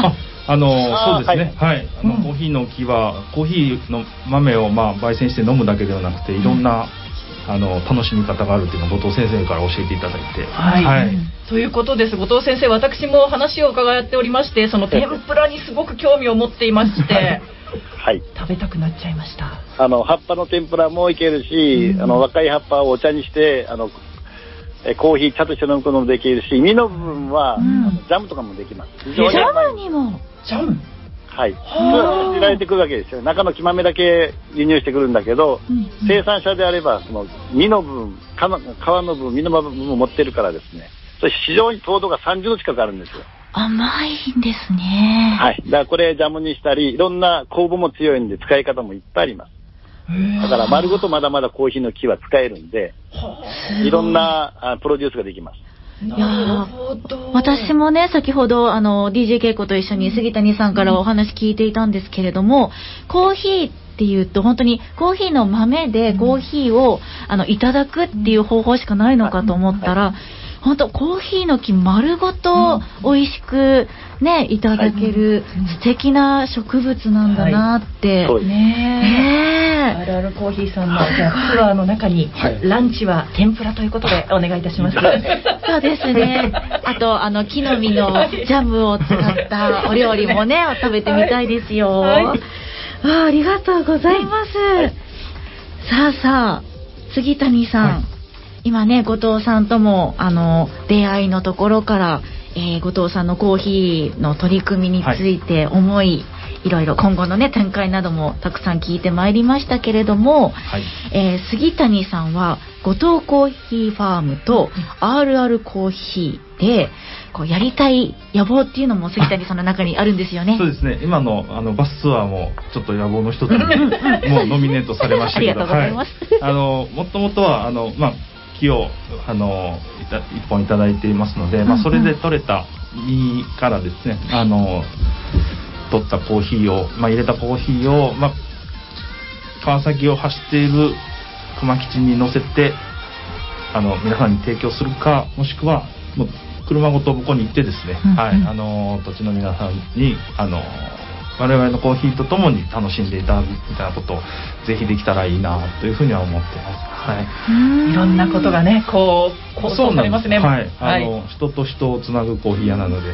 そうですね。はい。コーヒーの木はコーヒーの豆を焙煎して飲むだけではなくて、いろんな楽しみ方があるっていうのを後藤先生から教えていただいて、 はい、ということです。後藤先生、私も話を伺っておりまして、その天ぷらにすごく興味を持っていましてはい、食べたくなっちゃいました。 葉っぱの天ぷらもいけるし、若い葉っぱをお茶にしてコーヒー茶として飲むこともできるし、実の部分は、ジャムとかもできます。 ジャムにもジャム、 はい、通じられてくるわけですよ。中の木豆だけ輸入してくるんだけど、生産者であればその実の部分、皮の部分、実の部分も持ってるからですね、それ非常に糖度が30度近くあるんですよ。 甘いんですね。 はい、だからこれジャムにしたり、いろんな酵母も強いんで使い方もいっぱいあります。だから丸ごとまだまだコーヒーの木は使えるんで、いろんなプロデュースができます。 いや私もね、先ほどDJ 恵子と一緒に杉谷さんからお話聞いていたんですけれども、コーヒーっていうと本当にコーヒーの豆でコーヒーをいただくっていう方法しかないのかと思ったら、本当コーヒーの木丸ごと美味しくねいただける素敵な植物なんだなって、 あるあるコーヒーさんのじゃあツアーの中に、ランチは天ぷらということでお願いいたします。 そうですね。あと木の実のジャムを使ったお料理もね食べてみたいですよ。ありがとうございます。さあ杉谷さん、今ね後藤さんとも出会いのところから、後藤さんのコーヒーの取り組みについて思い、いろいろ今後のね展開などもたくさん聞いてまいりましたけれども、杉谷さんは後藤コーヒーファームと RR コーヒーでこうやりたい野望っていうのも杉谷さんの中にあるんですよね。 そうですね。今のバスツアーもちょっと野望の一つにもうノミネートされましたけど、 ありがとうございます。 もともとは木を一本いただいていますので、それで取れた実からですね、取ったコーヒーを、入れたコーヒーを、川崎を走っている熊吉に乗せて皆さんに提供するか、もしくはもう車ごと向こうに行ってですね、土地の皆さんに我々のコーヒーとともに楽しんでいただくみたいなことをぜひできたらいいなというふうには思ってます。 いろんなことがね構想されますね。 人と人をつなぐコーヒー屋なので、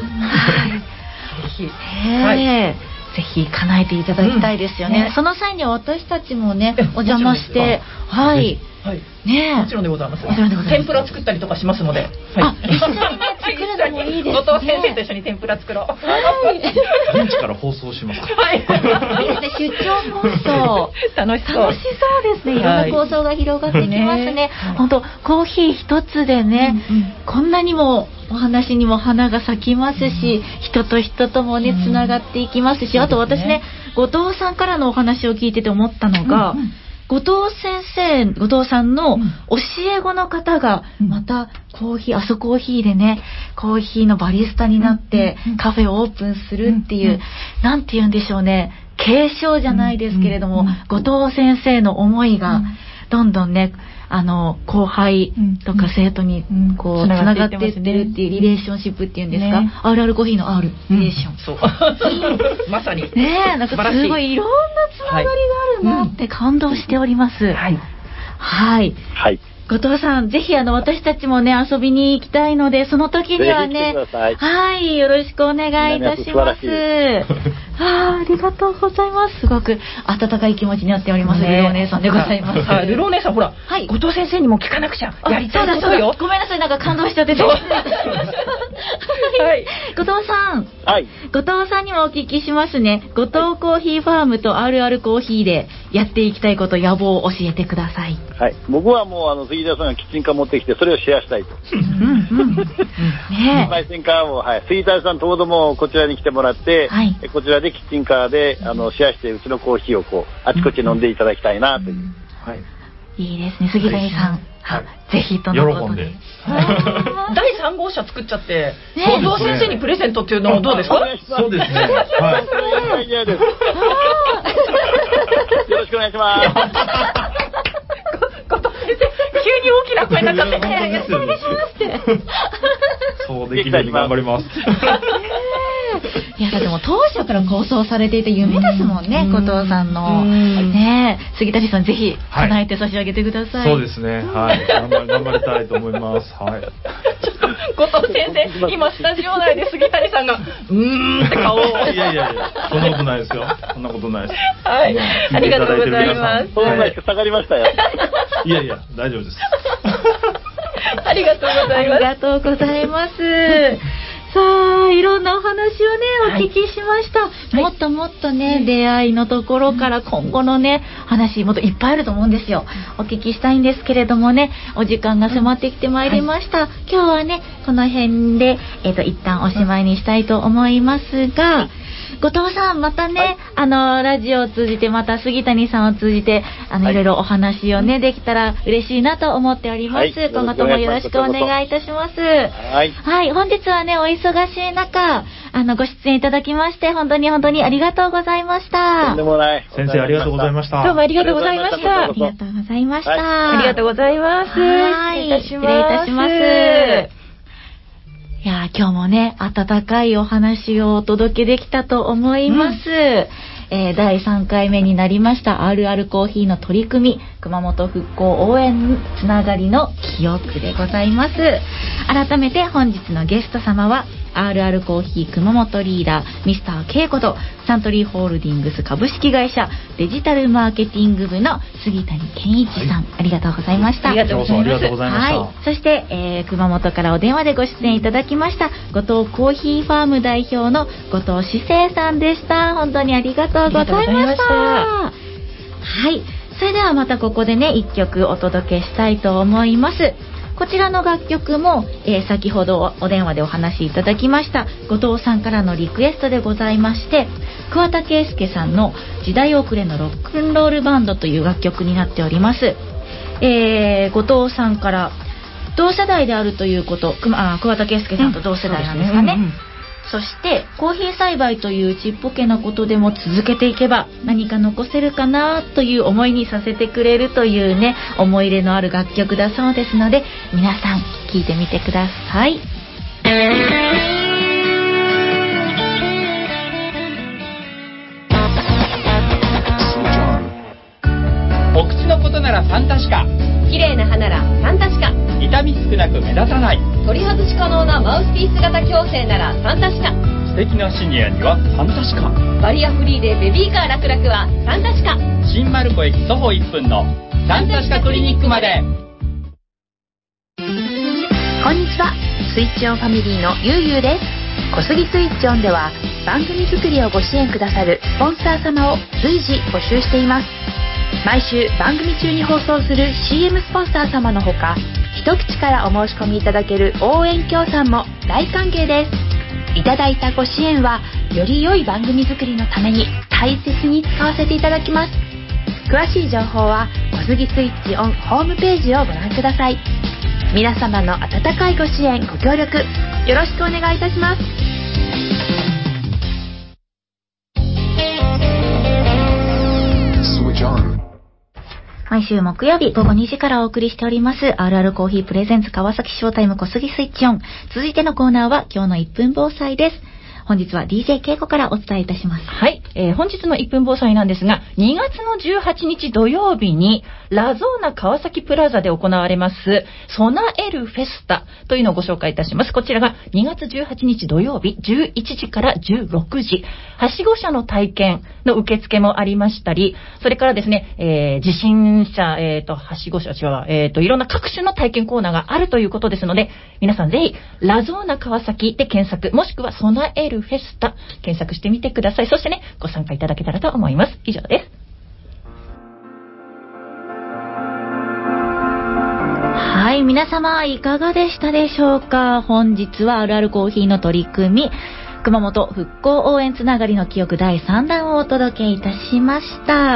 ぜひ叶えていただきたいですよね。その際には私たちもねお邪魔して、 もちろんでございます。天ぷら作ったりとかしますので、 一緒にね作るのもいいですね。 後藤先生と一緒に天ぷら作ろう。 現地から放送します。 いいですね、出張放送楽しそうですね。いろんな構想が広がってきますね。本当コーヒー一つでね、こんなにもお話にも花が咲きますし、人と人ともねつながっていきますし、あと私ね後藤さんからのお話を聞いてて思ったのが、後藤さんの教え子の方がまたコーヒー、アソコーヒーでねコーヒーのバリスタになってカフェをオープンするっていう、なんて言うんでしょうね、継承じゃないですけれども、後藤先生の思いがどんどんね後輩とか生徒にこうつながっていってるっていうリレーションシップっていうんですか、RR コーヒーの R リレーション、 そうまさになんかすごいいろんなつながりがあるなって感動しております。後藤さん、ぜひ私たちもね遊びに行きたいので、その時にはねよろしくお願いいたします。ありがとうございます。すごく温かい気持ちになっております。ルロー姉さんでございます。 ルロー姉さん、ほら、後藤先生にも聞かなくちゃ、やりたいことよ。 ごめんなさい、なんか感動しちゃってて。後藤さん、後藤さんにもお聞きしますね。後藤コーヒーファームと RR コーヒーでやっていきたいこと、野望を教えてください。 僕はもう杉田さんがキッチンカー持ってきてそれをシェアしたいと。焙煎カーを杉田さんともどもこちらに来てもらって、こちらでキッチンカーでシェアしてうちのコーヒーをこうあちこち飲んでいただきたいなという。 いいですね、杉谷さん。ぜひとのことで。 第3号車作っちゃって後藤先生にプレゼントっていうのもどうですか？ そうですね。 アイデアです。よろしくお願いします。 後藤先生、急に大きな声になっちゃって。 お願いしますって。 そうできるように頑張ります。 いやでも当初から構想されていた夢ですもんね、後藤さんのね。杉谷さんぜひ叶えて差し上げてください。 そうですね、はい、頑張りたいと思います。はい。 後藤先生、今スタジオ内で杉谷さんがって顔を。 いやそんなことないですよ。そんなことないです。 はい、ありがとうございます。 そうなん下がりましたよ。 いや大丈夫です。 ありがとうございます。 ありがとうございます。さあ、いろんなお話をね、お聞きしました。もっともっとね、出会いのところから今後のね、話、もっといっぱいあると思うんですよ。お聞きしたいんですけれどもね、お時間が迫ってきてまいりました。今日はね、この辺で、一旦おしまいにしたいと思いますが、後藤さん、またね、ラジオを通じて、また杉谷さんを通じて、いろいろお話をね、できたら嬉しいなと思っております。今後ともよろしくお願いいたします。はい、本日はね、お忙しい中、ご出演いただきまして、本当にありがとうございました。 とんでもない。 先生、ありがとうございました。 どうもありがとうございました。 ありがとうございました。 ありがとうございます。 はい、失礼いたします。いや、今日もね、温かいお話をお届けできたと思います。第3回目になりました RR コーヒーの取り組み、熊本復興応援つながりの記憶でございます。改めて本日のゲスト様は RR コーヒー熊本リーダーミスターKことサントリーホールディングス株式会社デジタルマーケティング部の杉谷健一さん、ありがとうございました。 ありがとうございます。 はい、そして、熊本からお電話でご出演いただきました後藤コーヒーファーム代表の後藤志生さんでした。本当にありがとうございました。はい、それではまたここでね、1曲お届けしたいと思います。こちらの楽曲も、先ほどお電話でお話しいただきました後藤さんからのリクエストでございまして、桑田佳祐さんの時代遅れのロックンロールバンドという楽曲になっております。後藤さんから同世代であるということ、桑田佳祐さんと同世代なんですかね。そしてコーヒー栽培というちっぽけなことでも続けていけば何か残せるかなという思いにさせてくれるというね、思い入れのある楽曲だそうですので、皆さん聴いてみてください。 お口のことならファンタシカ、 綺麗な歯ならファンタシカ、 痛み少なく目立たない、 取り外し可能なマウスピース型矯正ならファンタシカ、 素敵なシニアにはファンタシカ、 バリアフリーでベビーカー楽々はファンタシカ、 新丸子駅徒歩1分のファンタシカクリニックまで。 こんにちは、スイッチオンファミリーのゆうゆうです。小杉スイッチオンでは番組作りをご支援くださるスポンサー様を随時募集しています。毎週番組中に放送する CM スポンサー様のほか、一口からお申し込みいただける応援協賛も大歓迎です。いただいたご支援はより良い番組作りのために大切に使わせていただきます。詳しい情報は小杉スイッチオンホームページをご覧ください。皆様の温かいご支援ご協力よろしくお願いいたします。 毎週木曜日午後2時からお送りしております RR コーヒープレゼンツ川崎ショータイム小杉スイッチオン。続いてのコーナーは今日の1分防災です。本日は DJ ケイコからお伝えいたします。 はい、本日の1分防災なんですが、2月の18日土曜日にラゾーナ川崎プラザで行われますソナエルフェスタというのをご紹介いたします。こちらが2月18日土曜日11時から16時、はしご車の体験の受付もありましたり、それからですね、自信車、はしご車違う、いろんな各種の体験コーナーがあるということですので、皆さんぜひラゾーナ川崎で検索、もしくはソナエルフェスタ検索してみてください。そしてね、ご参加いただけたらと思います。以上です。 はい、皆様いかがでしたでしょうか。本日はRRコーヒーの取り組み、熊本復興応援つながりの記憶第3弾をお届けいたしました。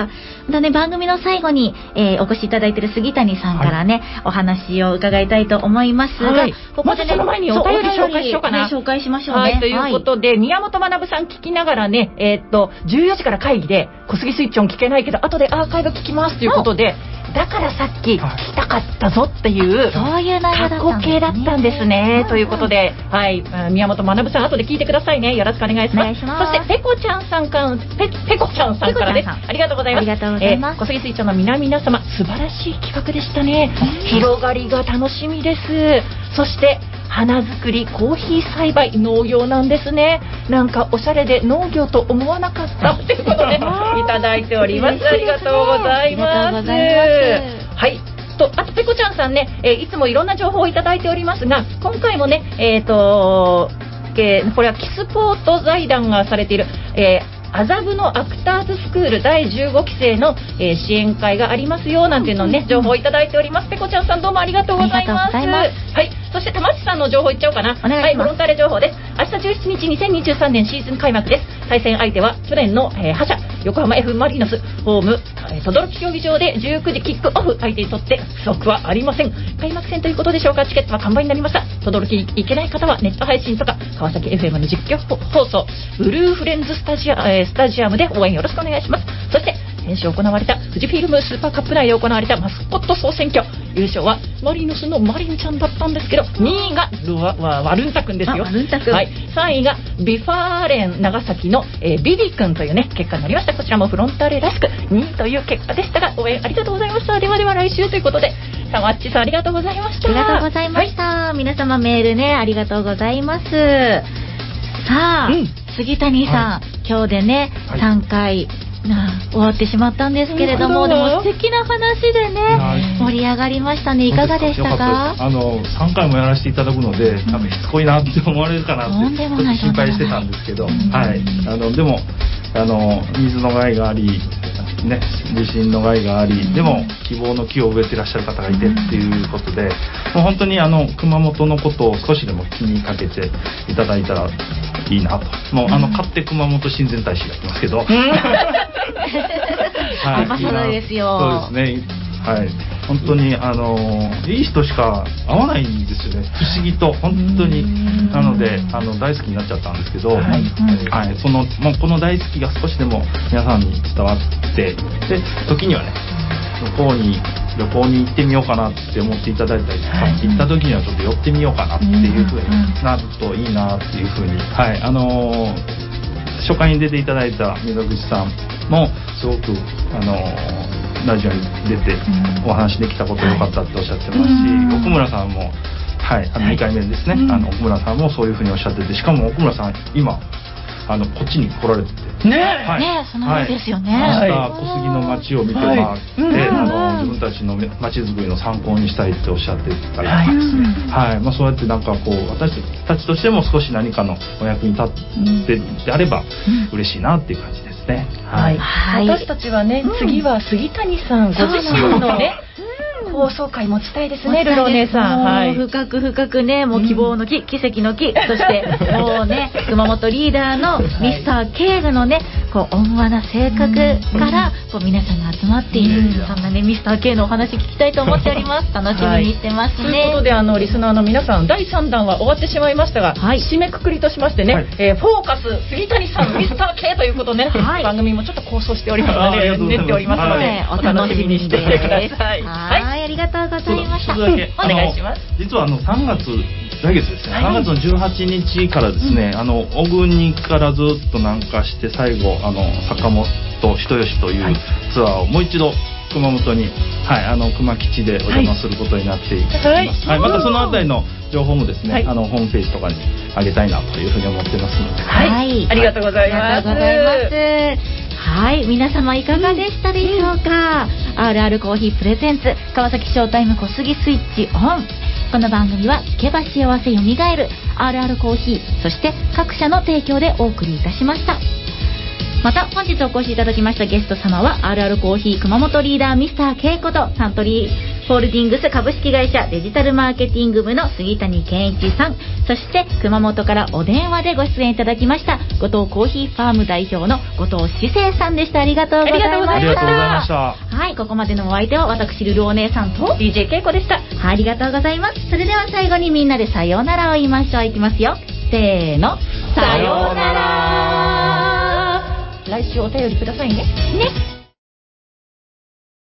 またね、番組の最後に、お越しいただいている杉谷さんからね、お話を伺いたいと思いますが、 ここでね、その前にお便り紹介しようかな。 紹介しましょうね。 はい、ということで、宮本学さん聞きながらね、14時から会議で小杉スイッチオン聞けないけど後でアーカイブ聞きますということで、 だからさっき聞きたかったぞっていうそういう内容だったんですね。 過去形だったんですね、ということで、はい、宮本学さん後で聞いてくださいね。よろしくお願いします。そしてペコちゃんさんからです。ありがとうございます。小杉水町の皆様、素晴らしい企画でしたね。広がりが楽しみです。そして花作り、コーヒー栽培、農業なんですね。なんかおしゃれで農業と思わなかったということでいただいております。ありがとうございます。はい。あとペコちゃんさんね、いつもいろんな情報をいただいておりますが、今回もね、これはキスポート財団がされている、麻布のアクターズスクール第15期生の、支援会がありますよなんていうのをね、情報をいただいております。ペコちゃんさんどうもありがとうございます。はい、そして玉地さんの情報いっちゃおうかな。はい、フロンターレ情報です。明日17日2023年シーズン開幕です。対戦相手は去年の、覇者横浜 F マリノス、ホーム等々力競技場で19時キックオフ、相手にとって不足はありません。開幕戦ということでしょうか。チケットは完売になりました。等々力行けない方はネット配信とか川崎 FM の実況放送、ブルーフレンズスタジアムで応援よろしくお願いします。そして先週行われた富士フィルムスーパーカップ内で行われたマスコット総選挙、優勝はマリノスのマリンちゃんだったんですけど、2位がワルンタ君ですよ。はい、3位がビファーレン長崎の、ビビ君というね結果になりました。こちらもフロンターレらしく2位という結果でしたが、応援ありがとうございました。では来週ということで、さまっちさんありがとうございました。 ありがとうございました、皆様メールねありがとうございます。さあ、杉谷さん、今日でね3回終わってしまったんですけれども、でも素敵な話でね盛り上がりましたね。いかがでしたか ？3回もやらせていただくので、なんかしつこいなって思われるかなってちょっと心配してたんですけど、はい、でも水の害がありね、地震の害があり、でも希望の木を植えてらっしゃる方がいてっていうことで、もう本当に熊本のことを少しでも気にかけていただいたらいいなと。もう勝手熊本親善大使がいますけど、はい、 そうですよ。 そうですね。はい、本当にいい人しか会わないんですよね、不思議と本当に。なので大好きになっちゃったんですけど、はい、もうこの大好きが少しでも皆さんに伝わって、で時にはね向こうに旅行に行ってみようかなって思っていただいたりとか、行った時にはちょっと寄ってみようかなっていう風になるといいなっていう風に、はい、初回に出ていただいた溝口さんもすごくラジオに出てお話できたこと良かったっておっしゃってますし、奥村さんも、はい、2回目ですね、奥村さんもそういうふうにおっしゃってて、しかも奥村さん今こっちに来られててね、そのですよね。 小杉の街を見てもらって、自分たちの街づくりの参考にしたいっておっしゃってたりとかですね、はい、そうやってなんかこう私たちとしても少し何かのお役に立ってであれば嬉しいなっていう感じですね。 はい、私たちはね、次は杉谷さんご自身のね放送回持ちたいですね、ルロー姉さん。 はい、深くね、もう希望の木、奇跡の木、そしてもうね熊本リーダーのミスター K のねこう温和な性格からこう皆さんが集まっている、そんなねミスター K のお話聞きたいと思っております。楽しみにしてますね。 ということでリスナーの皆さん、第3弾は終わってしまいましたが、締めくくりとしましてね、フォーカス杉谷さんミスター K ということでね、番組もちょっと構想しておりますので練っておりますので、お楽しみにしていてください。 はい、ありがとうございました。 お願いします。 実は3月来月ですね、3月の18日からですね、小国からずっと南下して最後坂本人吉というツアーをもう一度熊本に、熊基地でお邪魔することになっています。またそのあたりの情報もですね、ホームページとかに上げたいなというふうに思ってますので、 ありがとうございます。 はい、皆様いかがでしたでしょうか。RR コーヒープレゼンツ川崎ショータイム小杉スイッチオン。この番組は聞けば幸せよみがえる RR コーヒー、そして各社の提供でお送りいたしました。また本日お越しいただきましたゲスト様は RR コーヒー熊本リーダーミスター K ことサントリーホールディングス株式会社デジタルマーケティング部の杉谷健一さん、そして熊本からお電話でご出演いただきました後藤コーヒーファーム代表の後藤志生さんでした。ありがとうございました。はい、ここまでのお相手は私ルルお姉さんと DJ ケイコでした。 ありがとうございます。それでは最後にみんなでさようならを言いましょう。いきますよ、せーの、さようなら。 来週お便りくださいね。